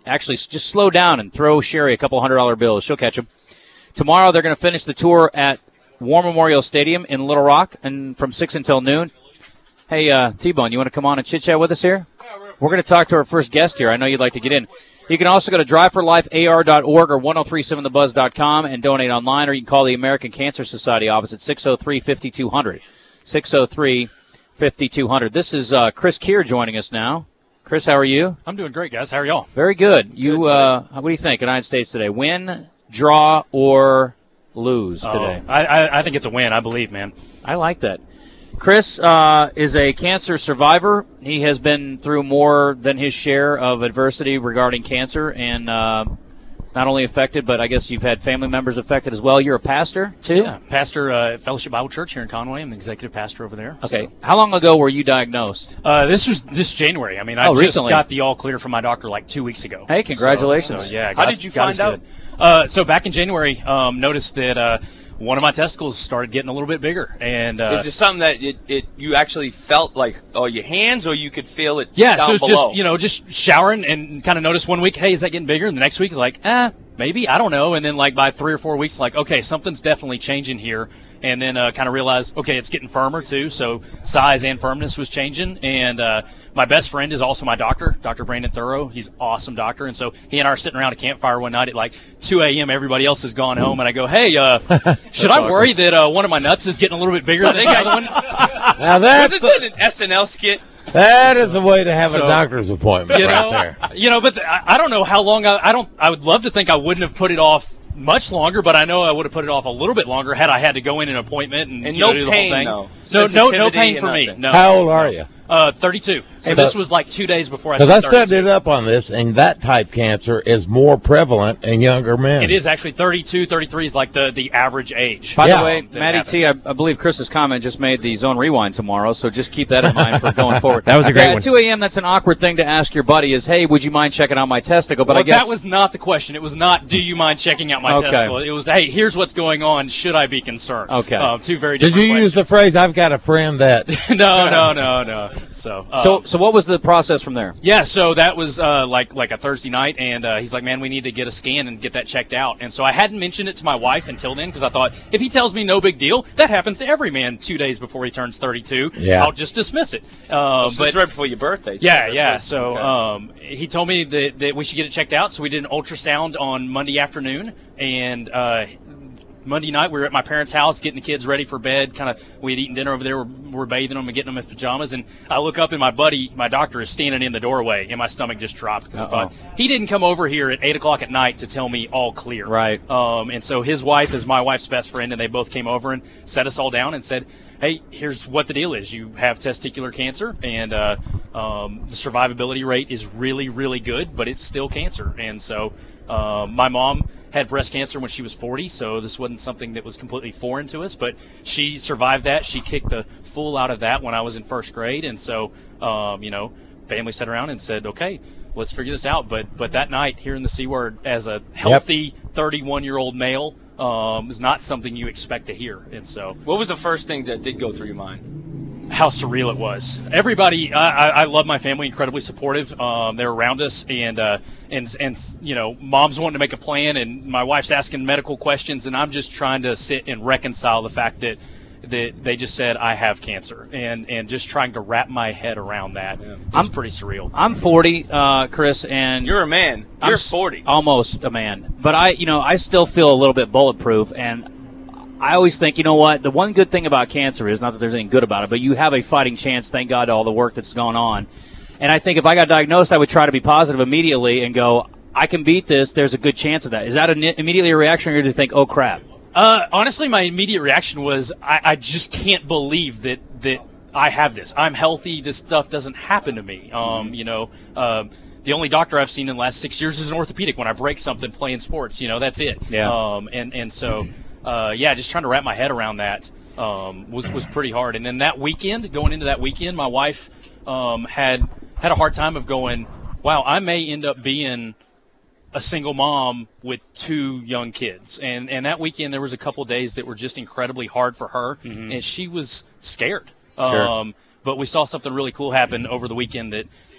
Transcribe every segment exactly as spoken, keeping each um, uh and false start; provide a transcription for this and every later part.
actually just slow down and throw Sherry a couple hundred dollar bills. She'll catch them. Tomorrow they're going to finish the tour at War Memorial Stadium in Little Rock, and from six until noon. Hey, uh, T-Bone, you want to come on and chit-chat with us here? We're going to talk to our first guest here. I know you'd like to get in. You can also go to drive for life A R dot org or ten thirty-seven the buzz dot com and donate online, or you can call the American Cancer Society office at six oh three, five two zero zero. six oh three, five two zero zero. This is uh, Chris Keir joining us now. Chris, how are you? I'm doing great, guys. How are y'all? Very good. You, uh, what do you think, United States today? Win, draw, or lose today? Oh, I, I, I think it's a win, I believe, man. I like that. Chris uh, is a cancer survivor. He has been through more than his share of adversity regarding cancer, and uh, not only affected, but I guess you've had family members affected as well. You're a pastor, too? Yeah, pastor uh, at Fellowship Bible Church here in Conway. I'm the executive pastor over there. Okay. So. How long ago were you diagnosed? Uh, this was this January. I mean, I oh, just recently. got the all clear from my doctor like two weeks ago. Hey, congratulations. So, so, yeah, How God, did you God find out? Uh, so back in January, um, noticed that uh, one of my testicles started getting a little bit bigger. And uh, is it something that it, it you actually felt like, oh, your hands, or you could feel it yeah, down so it's below? just, you know, just showering and kind of noticed one week, hey, is that getting bigger? And the next week, like, eh, maybe, I don't know. And then, like, by three or four weeks, like, okay, something's definitely changing here. And then uh, kind of realized, okay, it's getting firmer, too. So size and firmness was changing. And uh, my best friend is also my doctor, Doctor Brandon Thorough. He's an awesome doctor. And so he and I are sitting around a campfire one night at like two a.m. Everybody else has gone home. And I go, hey, uh, should I worry that uh, one of my nuts is getting a little bit bigger than the other one? Now that's Wasn't that an S N L skit? That is the way to have So, a doctor's appointment You right know, there. you know, but the, I, I don't know how long. I, I don't. I would love to think I wouldn't have put it off much longer, but I know I would have put it off a little bit longer had I had to go in an appointment and, And you know, no do the pain, whole thing. though. No, no, no Sensitivity pain and for me. nothing. No. How old are you? Uh, thirty-two. So Hey, this but- was like two days before I Because I turned thirty-two. studied up on this, and that type cancer is more prevalent in younger men. It is actually thirty-two, thirty-three is like the, the average age. By Yeah. the way, that Matty happens. T, I, I believe Chris's comment just made the Zone Rewind tomorrow, so just keep that in mind for going forward. That was a great yeah, one. At two a.m., that's an awkward thing to ask your buddy is, hey, would you mind checking out my testicle? But Well, I guess that was not the question. It was not, do you mind checking out my Okay. testicle? It was, hey, here's what's going on. Should I be concerned? Okay. Uh, two very Did different you use the questions. phrase, I've got a friend that... no, no, no, no. So, um, so, so what was the process from there? Yeah, so that was uh, like like a Thursday night, and uh, he's like, man, we need to get a scan and get that checked out. And so I hadn't mentioned it to my wife until then because I thought, if he tells me no big deal, that happens to every man two days before he turns thirty-two. Yeah. I'll just dismiss it. Uh, This but is right before your birthday. yeah, too. yeah. So Okay. um, he told me that, that we should get it checked out. So we did an ultrasound on Monday afternoon, and uh, Monday night we were at my parents' house getting the kids ready for bed. Kind of, we had eaten dinner over there. We're, we're bathing them and getting them in pajamas. And I look up, and my buddy, my doctor, is standing in the doorway, and my stomach just dropped because I thought he didn't come over here at eight o'clock at night to tell me all clear. Right. Um, and so his wife is my wife's best friend, and they both came over and set us all down and said, hey, here's what the deal is. You have testicular cancer, and uh, um, the survivability rate is really, really good, but it's still cancer. And so uh, my mom had breast cancer when she was forty, so this wasn't something that was completely foreign to us, but she survived that. She kicked the fool out of that when I was in first grade, and so, um, you know, family sat around and said, okay, let's figure this out. But but that night, hearing the C word as a healthy thirty-one-year-old male um, is not something you expect to hear. And so What was the first thing that did go through your mind? how surreal it was. Everybody, I, I, I love my family, incredibly supportive. Um, they're around us, and uh, and and you know, mom's wanting to make a plan, and my wife's asking medical questions, and I'm just trying to sit and reconcile the fact that that they just said I have cancer, and and just trying to wrap my head around that. Yeah. It's pretty surreal. I'm forty, uh, Chris, and You're a man. You're I'm s- forty. almost a man. But I, you know, I still feel a little bit bulletproof, and I always think, you know what, the one good thing about cancer is, not that there's anything good about it, but you have a fighting chance, thank God, to all the work that's gone on. And I think if I got diagnosed, I would try to be positive immediately and go, I can beat this, there's a good chance of that. Is that an, immediately a reaction, or do you think, oh, crap? Uh, honestly, my immediate reaction was I, I just can't believe that that I have this. I'm healthy. This stuff doesn't happen to me. Um, you know, uh, the only doctor I've seen in the last six years is an orthopedic. When I break something playing sports, you know, that's it. Yeah. Um, and and so, uh, yeah, just trying to wrap my head around that um, was was pretty hard. And then that weekend, going into that weekend, my wife um, had had a hard time of going, wow, I may end up being a single mom with two young kids. And and that weekend there was a couple days that were just incredibly hard for her, mm-hmm. and she was scared. Sure. Um, but we saw something really cool happen over the weekend that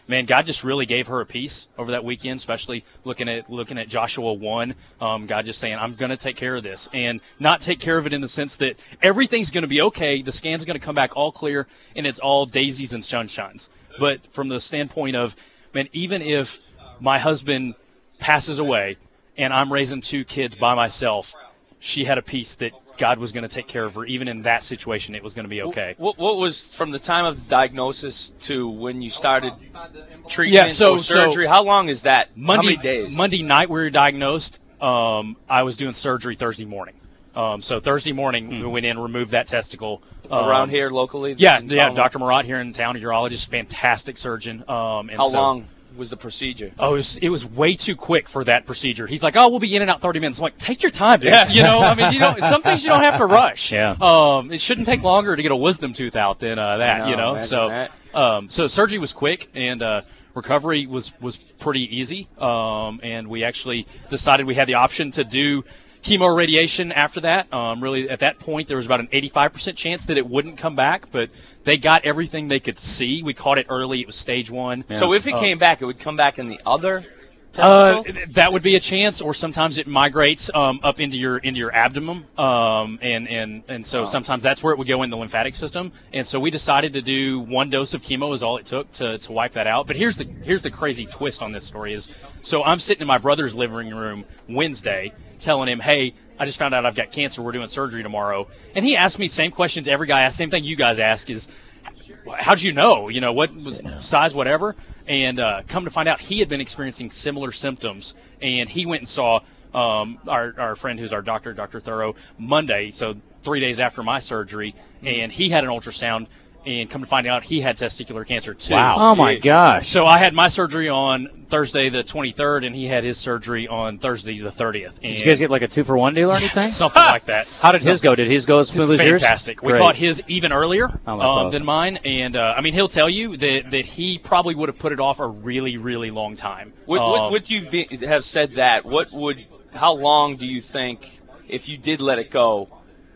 man, God just really gave her a peace over that weekend, especially looking at looking at Joshua one. Um, God just saying, I'm going to take care of this, and not take care of it in the sense that everything's going to be okay. The scan's going to come back all clear, and it's all daisies and sunshines. But from the standpoint of, man, even if my husband passes away and I'm raising two kids by myself, she had a peace that God was going to take care of her. Even in that situation, it was going to be okay. What, what was from the time of diagnosis to when you started treatment yeah, so, or surgery? So how long is that? Monday, how many days? Monday night we were diagnosed. Um, I was doing surgery Thursday morning. Um, so Thursday morning hmm. we went in, removed that testicle. Um, Around here locally? Yeah, yeah. Doctor Murat here in town, a urologist, fantastic surgeon. Um, and how so, long was the procedure? Oh, it was, it was way too quick for that procedure. He's like, oh, we'll be in and out thirty minutes. I'm like, take your time, dude. Yeah. You know, I mean, you know, some things you don't have to rush. Yeah. Um, it shouldn't take longer to get a wisdom tooth out than uh, that, know, you know. So, that. um, so surgery was quick, and uh, recovery was, was pretty easy. Um, and we actually decided we had the option to do chemo radiation after that. Um, really, at that point, there was about an eighty-five percent chance that it wouldn't come back, but they got everything they could see. We caught it early. It was stage one. Yeah. So if it uh, came back, it would come back in the other Uh, testicle? that would be a chance, or sometimes it migrates um, up into your into your abdomen, um, and and and so Oh. sometimes that's where it would go in the lymphatic system. And so we decided to do one dose of chemo is all it took to, to wipe that out. But here's the here's the crazy twist on this story is, so I'm sitting in my brother's living room Wednesday, telling him, hey, I just found out I've got cancer. We're doing surgery tomorrow, and he asked me same questions every guy asks. Same thing you guys ask is, how'd you know? You know, what was size, whatever. And uh, come to find out, he had been experiencing similar symptoms, and he went and saw um, our, our friend who's our doctor, Doctor Thorough, Monday, so three days after my surgery, and he had an ultrasound, and come to find out, he had testicular cancer too. Wow. Oh, my gosh. So I had my surgery on Thursday the twenty-third, and he had his surgery on Thursday the thirtieth. Did you guys get like a two-for-one deal or anything? Something like that. How did his go? Did his go as smooth as yours? Fantastic. We Great. caught his even earlier Oh, um, that's awesome. than mine, and uh, I mean, he'll tell you that, that he probably would have put it off a really, really long time. Would, um, would, would you be, have said that? What would? How long do you think, if you did let it go,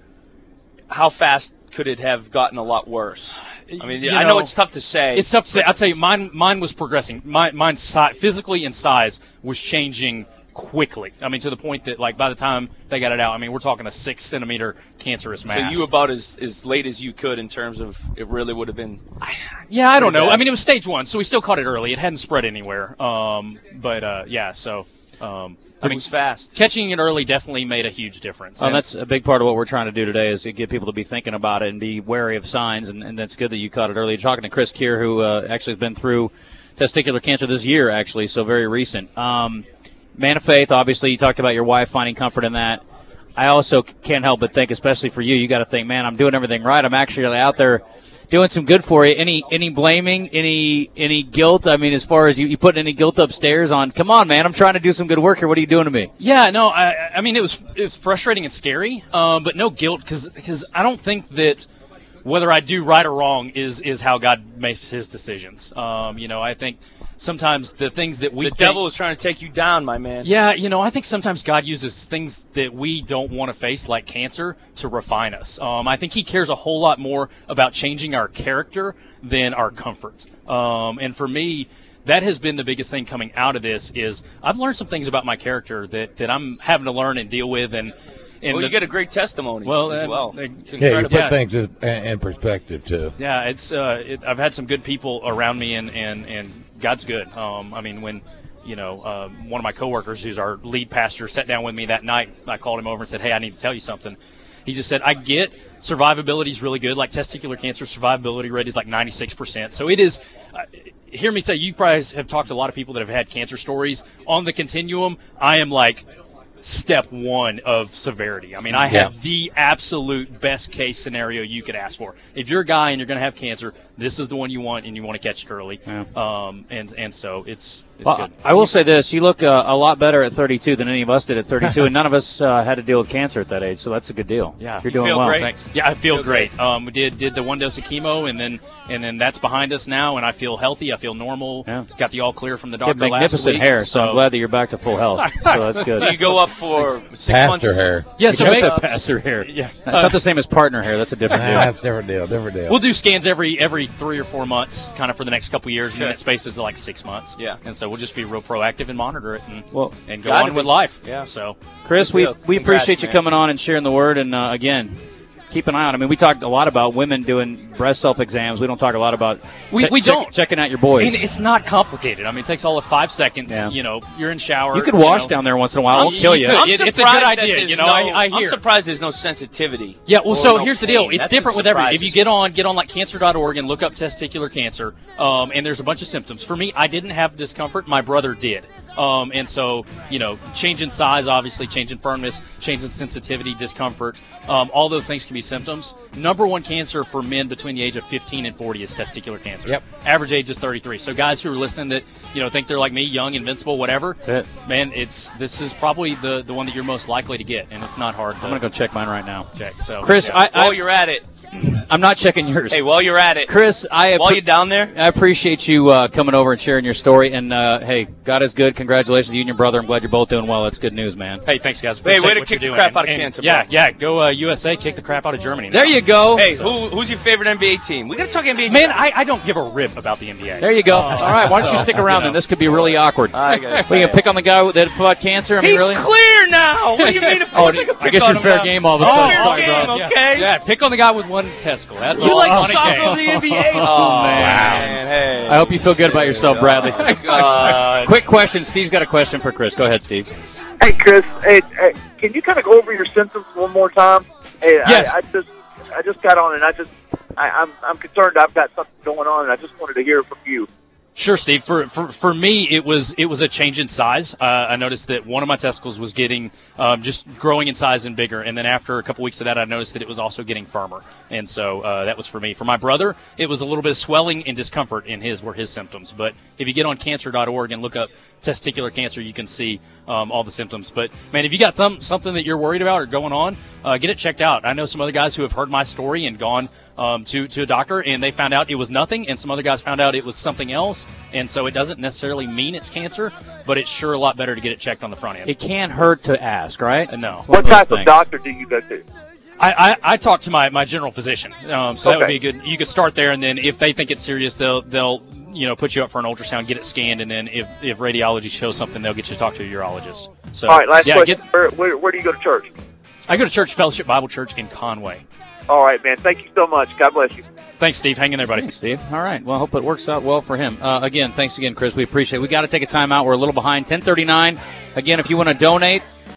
how fast could it have gotten a lot worse? I mean, You I know, know, it's tough to say. It's tough to say. I'll tell you, mine mine was progressing. My, mine si- physically and size was changing quickly. I mean, to the point that, like, by the time they got it out, I mean, we're talking a six centimeter cancerous so mass. you about as, as late as you could in terms of it really would have been. Yeah, I don't know. bad. I mean, it was stage one, so we still caught it early. It hadn't spread anywhere. Um, but uh, yeah, so um, I It mean, was fast. catching it early definitely made a huge difference. Oh, And- that's a big part of what we're trying to do today is to get people to be thinking about it and be wary of signs, and, and that's good that you caught it early. You're talking to Chris Keir, who uh, actually has been through testicular cancer this year, actually, so very recent. Um, man of faith, obviously, you talked about your wife finding comfort in that. I also can't help but think, especially for you, you got to think, man, I'm doing everything right. I'm actually out there doing some good for you. Any any blaming, any any guilt? I mean, as far as you, you putting any guilt upstairs on, come on, man, I'm trying to do some good work here. What are you doing to me? Yeah, no, I, I mean, it was it was frustrating and scary, um, but no guilt because I don't think that whether I do right or wrong is is how God makes His decisions. Um, you know, I think sometimes the things that we The think, devil is trying to take you down, my man. Yeah, you know, I think sometimes God uses things that we don't want to face, like cancer, to refine us. Um, I think He cares a whole lot more about changing our character than our comfort. Um, and for me, that has been the biggest thing coming out of this is I've learned some things about my character that, that I'm having to learn and deal with. And, and Well, the, you get a great testimony Well, as uh, well. uh, It's Yeah, you incredible. put Yeah. things in, in perspective, too. Yeah, it's uh, it, I've had some good people around me, and, and, and God's good. Um, I mean, when you know uh, one of my coworkers, who's our lead pastor, sat down with me that night, I called him over and said, "Hey, I need to tell you something." He just said, "I get survivability is really good. Like testicular cancer survivability rate is like ninety-six percent. So it is." Uh, hear me say, you probably have talked to a lot of people that have had cancer stories on the continuum. I am like step one of severity. I mean, I have Yeah. the absolute best case scenario you could ask for. If you're a guy and you're going to have cancer, this is the one you want, and you want to catch it early. Yeah. Um, and and so it's it's Well, good. I will say this: you look uh, a lot better at thirty-two than any of us did at thirty-two, and none of us uh, had to deal with cancer at that age, so that's a good deal. Yeah, you're you doing feel well. great? Thanks. Yeah, I feel, Feel great. great. Um, we did did the one dose of chemo, and then and then that's behind us now, and I feel healthy. I feel normal. Yeah. Got the all clear from the You have doctor last magnificent week. hair, so I'm glad that you're back to full health. So that's good. Do you go up for six Pastor months? hair. Yeah, so Just maybe, a pastor hair. yeah. That's not the same as partner hair. That's a different Ah, deal. that's a different deal, different deal. We'll do scans every every every three or four months, kind of for the next couple years, and Sure. then it spaces to like six months. Yeah. And so we'll just be real proactive and monitor it and, Well, and go gotta on be. with life. Yeah. So, Chris, Good we, deal. we Congrats, appreciate you man. coming on and sharing the word. And, uh, again, keep an eye on. I mean, we talked a lot about women doing breast self-exams. We don't talk a lot about We- che- we check- don't. checking out your I boys. mean, it's not complicated. I mean, it takes all of five seconds. Yeah. You know, you're in shower. you could wash know. down there once in a while. It won't You kill you. could. I'm It- it's a surprised good that idea, there's you know, no- I- I I'm hear. surprised there's no sensitivity. Yeah, well, or so no here's the pain. deal. It's That's different what with every. If you surprises get on, get on like cancer dot org and look up testicular cancer, um, and there's a bunch of symptoms. For me, I didn't have discomfort. My brother did. Um, and so, you know, change in size, obviously, change in firmness, change in sensitivity, discomfort, um, all those things can be symptoms. Number one cancer for men between the age of fifteen and forty is testicular cancer. Yep. Average age is thirty-three. So guys who are listening that, you know, think they're like me, young, invincible, whatever. That's it. Man, it's this is probably the, the one that you're most likely to get, and it's not hard to I'm going to go check mine right now. check. So, Chris, yeah. I, While I, you're at it, I'm not checking yours. hey, while you're at it, Chris, I while appre- you're down there, I appreciate you uh, coming over and sharing your story. And, uh, hey, God is good. Congratulations to you and your brother. I'm glad you're both doing well. That's good news, man. Hey, thanks, guys. Hey, way Appreciate to what kick you're the doing. crap out of And- cancer, Yeah, bro. yeah. Go uh, U S A, kick the crap out of Germany. now. There you go. hey, who who's your favorite N B A team? We got to talk N B A. Man, I, I don't give a rip about the N B A. There you go. Uh, All right, why don't you so, stick around you then? know. This could be really awkward. I gotta So you tell can pick on the guy that fought cancer? I mean, He's really? clear now. What do you mean? Of Oh, course I, can pick I guess on you're him fair now. game all of a Oh, sudden. fair Sorry, game, bro. Yeah. okay. Yeah, pick on the guy with one testicle. That's You all. like Funny soccer game. of the N B A? Oh, man. Hey. I hope you feel good about yourself, Bradley. God. Quick question. Steve's got a question for Chris. Go ahead, Steve. Hey, Chris, hey, hey, can you kind of go over your symptoms one more time? Hey, Yes. I, I just, I just got on, and I just, I, I'm, I'm concerned. I've got something going on, and I just wanted to hear from you. Sure, Steve. For, for for me, it was it was a change in size. Uh, I noticed that one of my testicles was getting um, just growing in size and bigger, and then after a couple weeks of that, I noticed that it was also getting firmer. And so uh, that was for me. For my brother, it was a little bit of swelling and discomfort in his were his symptoms. But if you get on cancer dot org and look up testicular cancer, you can see um, all the symptoms. But man, if you got th- something that you're worried about or going on, uh, get it checked out. I know some other guys who have heard my story and gone um, to to a doctor, and they found out it was nothing, and some other guys found out it was something else. And so it doesn't necessarily mean it's cancer, but it's sure a lot better to get it checked on the front end. It can't hurt to ask, right? Uh, no. It's one What of those type of things. doctor do you go to? I, I, I talked to my, my general physician, um, so that would Okay. be good. You could start there, and then if they think it's serious, they'll they'll you know put you up for an ultrasound, get it scanned, and then if, if radiology shows something, they'll get you to talk to a urologist. So All right, last yeah, question. get, where, where, where do you go to church? I go to Church Fellowship Bible Church in Conway. All right, man. Thank you so much. God bless you. Thanks, Steve. Hang in there, buddy. Thanks, Steve. All right. Well, I hope it works out well for him. Uh, again, thanks again, Chris. We appreciate it. We got to take a time out. We're a little behind. ten thirty-nine. Again, if you want to donate,